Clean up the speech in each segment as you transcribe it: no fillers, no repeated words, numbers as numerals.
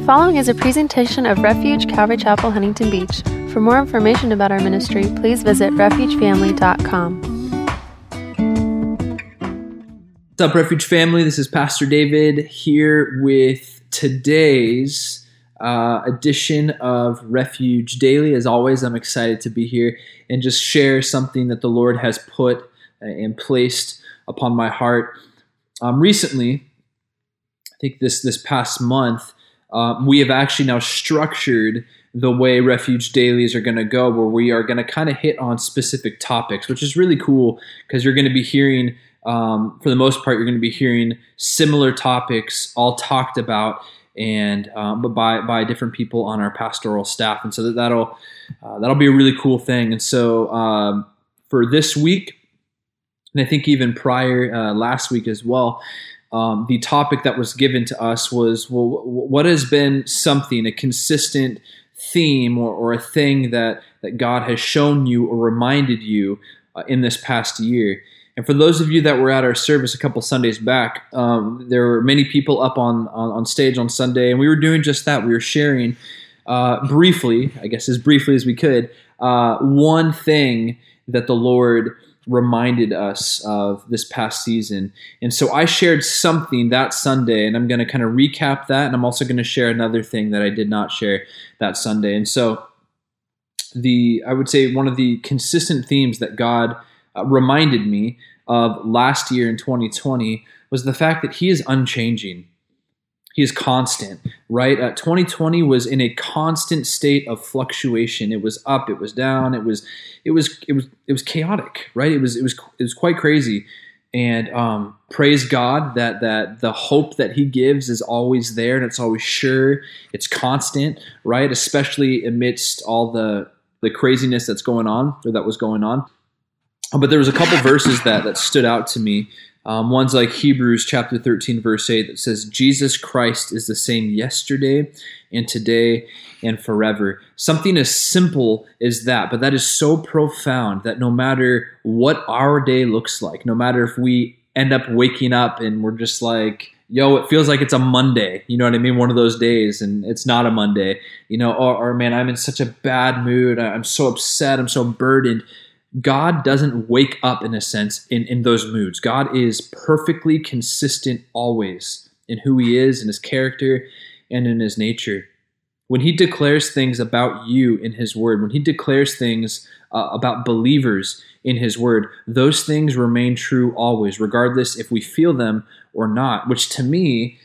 following is a presentation of Refuge Calvary Chapel, Huntington Beach. For more information about our ministry, please visit refugefamily.com. What's up, Refuge family? This is Pastor David here with today's edition of Refuge Daily. As always, I'm excited to be here and just share something that the Lord has put and placed upon my heart. Recently, I think this past month, we have actually now structured the way Refuge Dailies are going to go, where we are going to kind of hit on specific topics, which is really cool because you're going to be hearing, for the most part, you're going to be hearing similar topics all talked about, and but by different people on our pastoral staff, and so that'll be a really cool thing. And so for this week, and I think even prior last week as well, the topic that was given to us was, well, what has been something, a consistent theme or a thing that God has shown you or reminded you in this past year? And for those of you that were at our service a couple Sundays back, there were many people up on stage on Sunday, and we were doing just that. We were sharing briefly, I guess as briefly as we could, one thing that the Lord reminded us of this past season. And so I shared something that Sunday, and I'm going to kind of recap that, and I'm also going to share another thing that I did not share that Sunday. And so I would say one of the consistent themes that God reminded me of last year in 2020 was the fact that He is unchanging. He is constant, right? 2020 was in a constant state of fluctuation. It was up, it was down, it was chaotic, right? It was quite crazy. And praise God that the hope that He gives is always there, and it's always sure, it's constant, right? Especially amidst all the craziness that's going on, or that was going on. But there was a couple verses that stood out to me. One's like Hebrews chapter 13, verse 8, that says, Jesus Christ is the same yesterday and today and forever. Something as simple as that, but that is so profound that no matter what our day looks like, no matter if we end up waking up and we're just like, yo, it feels like it's a Monday, you know what I mean? One of those days, and it's not a Monday, or man, I'm in such a bad mood, I'm so upset, I'm so burdened. God doesn't wake up, in a sense, in those moods. God is perfectly consistent always in who He is, in His character, and in His nature. When He declares things about you in His Word, when He declares things about believers in His Word, those things remain true always, regardless if we feel them or not, which to me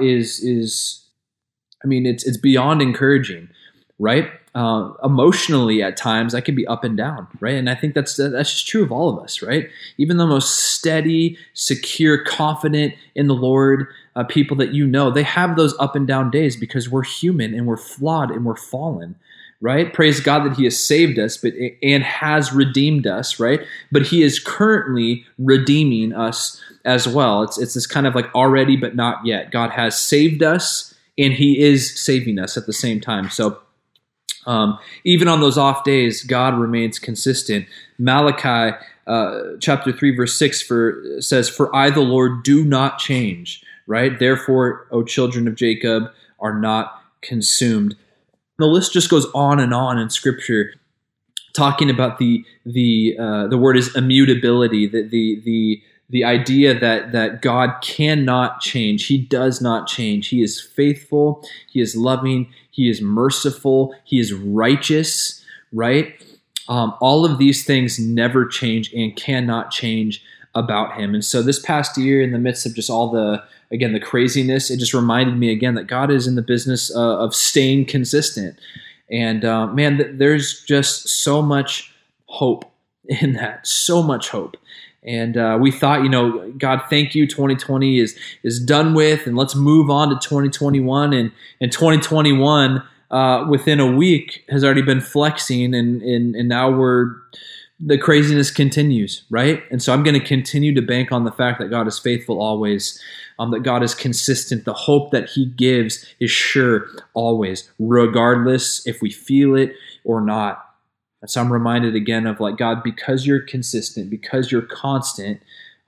is it's beyond encouraging, right? Emotionally, at times, I can be up and down, right? And I think that's just true of all of us, right? Even the most steady, secure, confident in the Lord people that they have those up and down days because we're human and we're flawed and we're fallen, right? Praise God that He has saved us and has redeemed us, right? But He is currently redeeming us as well. It's this kind of like already but not yet. God has saved us and He is saving us at the same time. So even on those off days, God remains consistent. Malachi chapter 3, verse 6 says, "For I, the Lord, do not change," right? "Therefore, O children of Jacob, are not consumed." The list just goes on in Scripture, talking about the word is immutability, the idea that God cannot change. He does not change. He is faithful. He is loving. He is merciful. He is righteous, right? All of these things never change and cannot change about Him. And so this past year, in the midst of just all the craziness, it just reminded me again that God is in the business of staying consistent. And there's just so much hope in that, so much hope. And we thought, God, thank you, 2020 is done with, and let's move on to 2021. And 2021, within a week, has already been flexing, and now the craziness continues, right? And so I'm going to continue to bank on the fact that God is faithful always, that God is consistent. The hope that He gives is sure always, regardless if we feel it or not. And so I'm reminded again of, like, God, because you're consistent, because you're constant,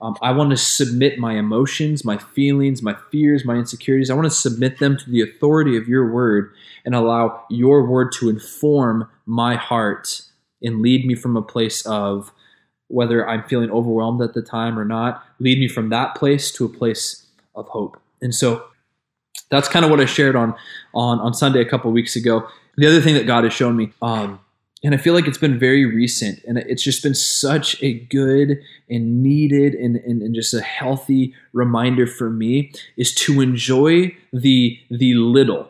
I want to submit my emotions, my feelings, my fears, my insecurities. I want to submit them to the authority of your word and allow your word to inform my heart and lead me from a place of, whether I'm feeling overwhelmed at the time or not, lead me from that place to a place of hope. And so that's kind of what I shared on Sunday a couple of weeks ago. The other thing that God has shown me, and I feel like it's been very recent, and it's just been such a good and needed and just a healthy reminder for me, is to enjoy the little,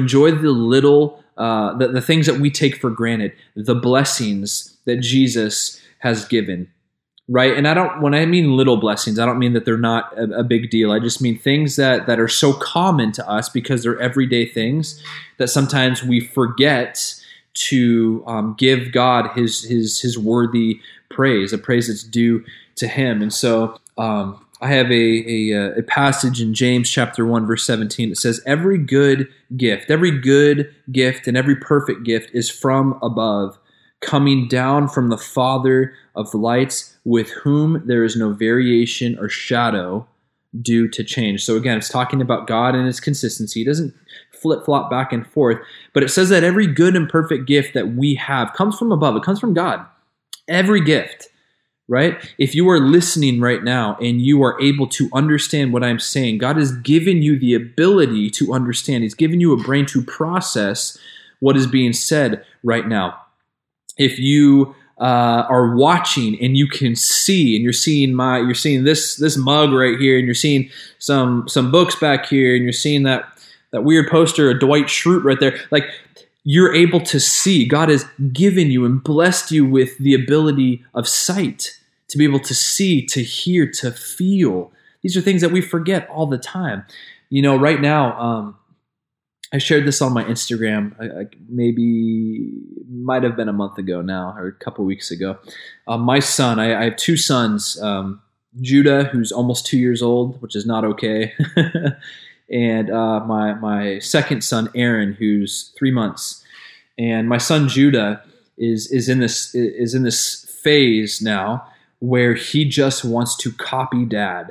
the things that we take for granted, the blessings that Jesus has given, right? And when I mean little blessings, I don't mean that they're not a big deal. I just mean things that are so common to us because they're everyday things that sometimes we forget to give God his worthy praise, a praise that's due to him. And so I have a passage in James chapter 1, verse 17. It says, every good gift and every perfect gift is from above, coming down from the Father of lights, with whom there is no variation or shadow due to change. So again, it's talking about God and his consistency. He doesn't flip-flop back and forth, but it says that every good and perfect gift that we have comes from above. It comes from God. Every gift, right? If you are listening right now and you are able to understand what I'm saying, God has given you the ability to understand. He's given you a brain to process what is being said right now. If you are watching and you can see, and you're seeing this mug right here, and you're seeing some books back here, and you're seeing that weird poster of Dwight Schrute right there, like, you're able to see. God has given you and blessed you with the ability of sight to be able to see, to hear, to feel. These are things that we forget all the time. Right now, I shared this on my Instagram, maybe might have been a month ago now, or a couple weeks ago. My son, I have two sons, Judah, who's almost 2 years old, which is not okay, and my second son, Aaron, who's 3 months. And my son Judah is in this phase now where he just wants to copy dad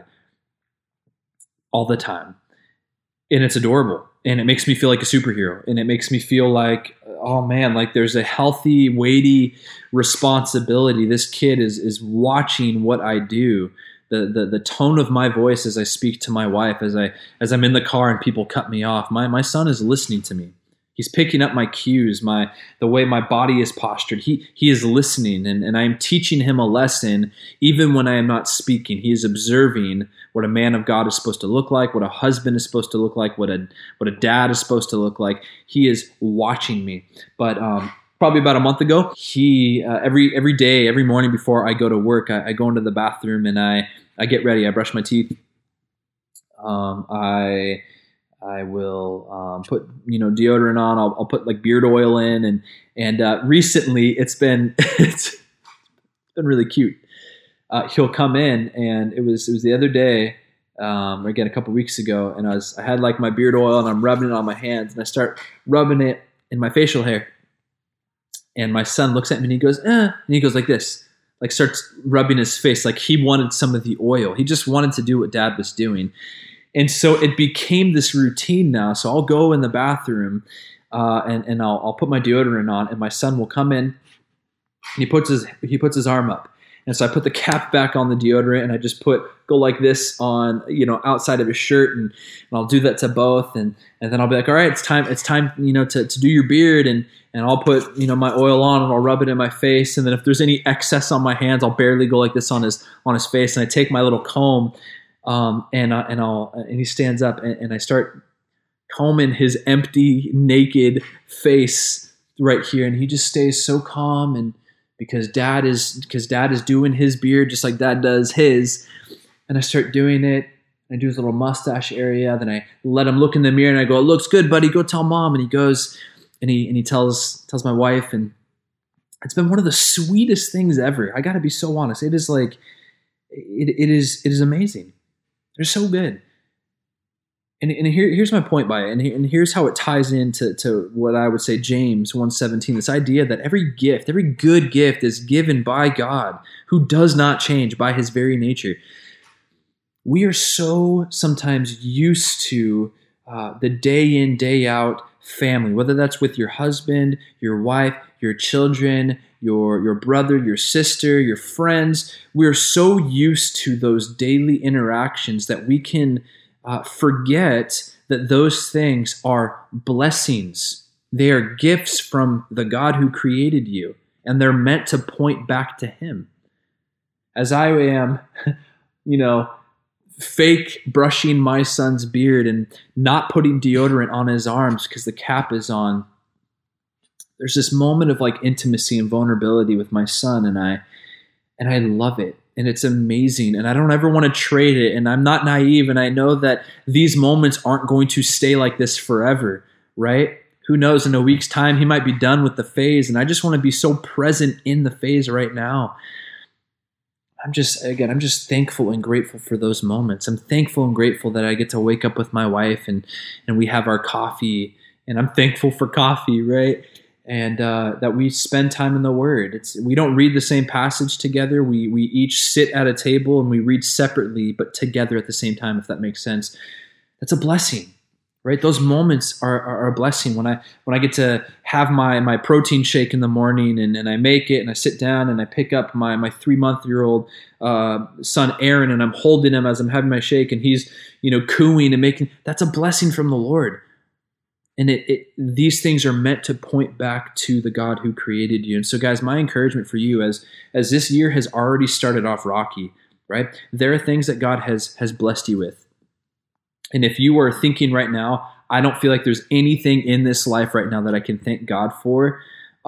all the time, and it's adorable. And it makes me feel like a superhero. And it makes me feel like, oh man, like there's a healthy, weighty responsibility. This kid is watching what I do. The tone of my voice as I speak to my wife, as I'm in the car and people cut me off. My son is listening to me. He's picking up my cues, the way my body is postured. He is listening, and I am teaching him a lesson even when I am not speaking. He is observing what a man of God is supposed to look like, what a husband is supposed to look like, what a dad is supposed to look like. He is watching me. But probably about a month ago, he every day, every morning before I go to work, I go into the bathroom and I get ready. I brush my teeth. I will put deodorant on. I'll put like beard oil in, and recently it's been really cute. He'll come in, and it was the other day, again a couple weeks ago, and I had like my beard oil, and I'm rubbing it on my hands, and I start rubbing it in my facial hair, and my son looks at me and he goes, and he goes like this, like starts rubbing his face, like he wanted some of the oil. He just wanted to do what dad was doing. And so it became this routine now. So I'll go in the bathroom and I'll put my deodorant on, and my son will come in and he puts his arm up. And so I put the cap back on the deodorant, and I just go like this on, outside of his shirt, and I'll do that to both. And then I'll be like, all right, it's time, to do your beard. And I'll put, my oil on, and I'll rub it in my face. And then if there's any excess on my hands, I'll barely go like this on his face. And I take my little comb, and he stands up, and I start combing his empty, naked face right here, and he just stays so calm, and because dad is doing his beard just like dad does his, and I start doing it. I do his little mustache area, then I let him look in the mirror, and I go, "It looks good, buddy. Go tell mom." And he goes, and he tells my wife, and it's been one of the sweetest things ever. I got to be so honest. It is like it is amazing. They're so good. And here's my point by it, and here's how it ties into what I would say James 1:17, this idea that every good gift is given by God, who does not change by his very nature. we are so sometimes used to the day in, day out family, whether that's with your husband, your wife, your children, your brother, your sister, your friends. We're so used to those daily interactions that we can forget that those things are blessings. They are gifts from the God who created you, and they're meant to point back to Him. As I am, fake brushing my son's beard and not putting deodorant on his arms because the cap is on, there's this moment of like intimacy and vulnerability with my son, and I love it, and it's amazing, and I don't ever want to trade it, and I'm not naive, and I know that these moments aren't going to stay like this forever, right? Who knows, in a week's time he might be done with the phase, and I just want to be so present in the phase right now. I'm just thankful and grateful for those moments. I'm thankful and grateful that I get to wake up with my wife and we have our coffee, and I'm thankful for coffee, right? And that we spend time in the Word. We don't read the same passage together. We each sit at a table and we read separately, but together at the same time, if that makes sense. That's a blessing, right? Those moments are a blessing. When I get to have my protein shake in the morning and I make it and I sit down and I pick up my 3-month-old son Aaron, and I'm holding him as I'm having my shake, and he's cooing and making, that's a blessing from the Lord. And these things are meant to point back to the God who created you. And so, guys, my encouragement for you as this year has already started off rocky, right? There are things that God has blessed you with. And if you are thinking right now, I don't feel like there's anything in this life right now that I can thank God for,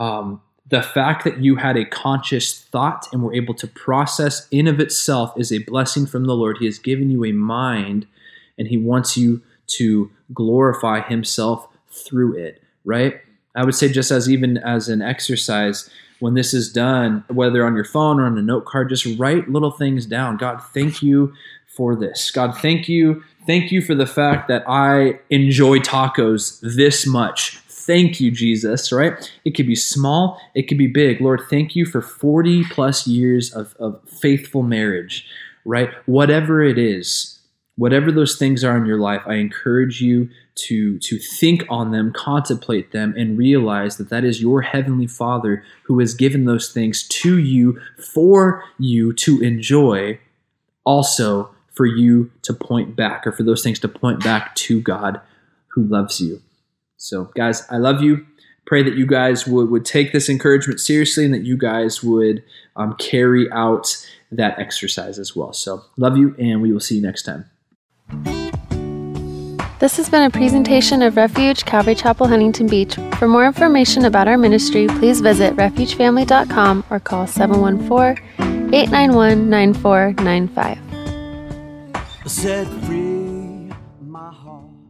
the fact that you had a conscious thought and were able to process in of itself is a blessing from the Lord. He has given you a mind, and He wants you to glorify Himself through it, right? I would say, just even as an exercise, when this is done, whether on your phone or on a note card, just write little things down. God, thank you for this. God, thank you. Thank you for the fact that I enjoy tacos this much. Thank you, Jesus, right? It could be small, it could be big. Lord, thank you for 40 plus years of faithful marriage, right? Whatever it is, whatever those things are in your life, I encourage you to think on them, contemplate them, and realize that that is your Heavenly Father who has given those things to you for you to enjoy, also for you to point back, or for those things to point back to God who loves you. So, guys, I love you. Pray that you guys would take this encouragement seriously, and that you guys would carry out that exercise as well. So, love you, and we will see you next time. This has been a presentation of Refuge Calvary Chapel, Huntington Beach. For more information about our ministry, please visit refugefamily.com or call 714-891-9495. Set free my heart.